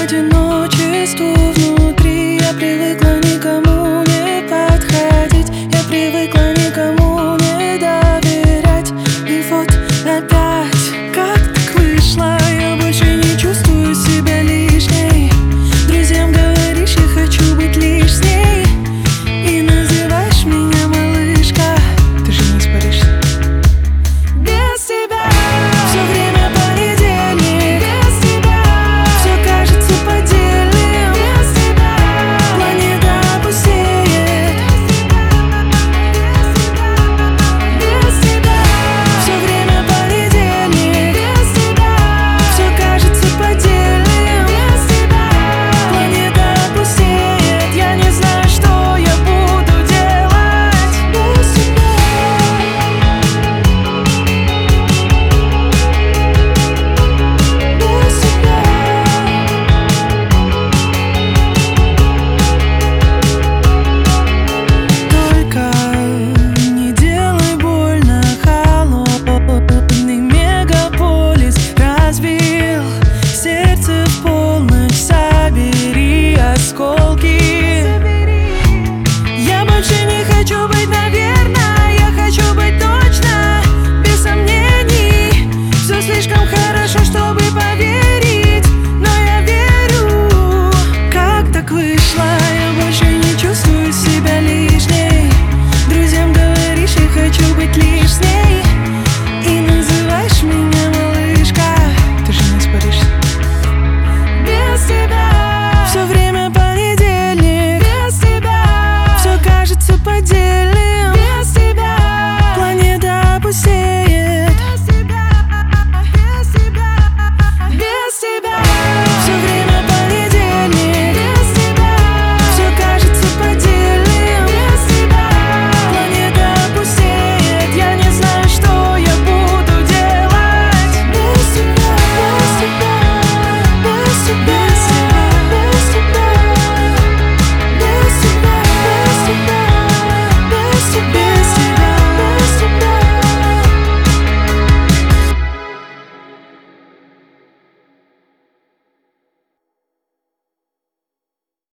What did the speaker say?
одиночеству внутри. Я привыкла никому не подходить, я привыкла никому не доверять. И вот опять, как так вышло, я больше не чувствую себя лишней. Друзьям говоришь, я хочу быть лишь с ней, и называешь меня малышка. Ты же не испаришься. Без тебя все время понедельник, без тебя все кажется поддельным, без тебя планета опустеет, без тебя все время понедельник, без тебя все кажется поддельным, без тебя планета опустеет. Я не знаю, что я буду делать без тебя. Только не делай больно, холодный мегаполис разбил сердце в полночь. Собери осколки. Я больше не хочу быть, наверное, я хочу быть точно, без сомнений. Все слишком хорошо, чтобы поверить, но я верю. Как так вышло?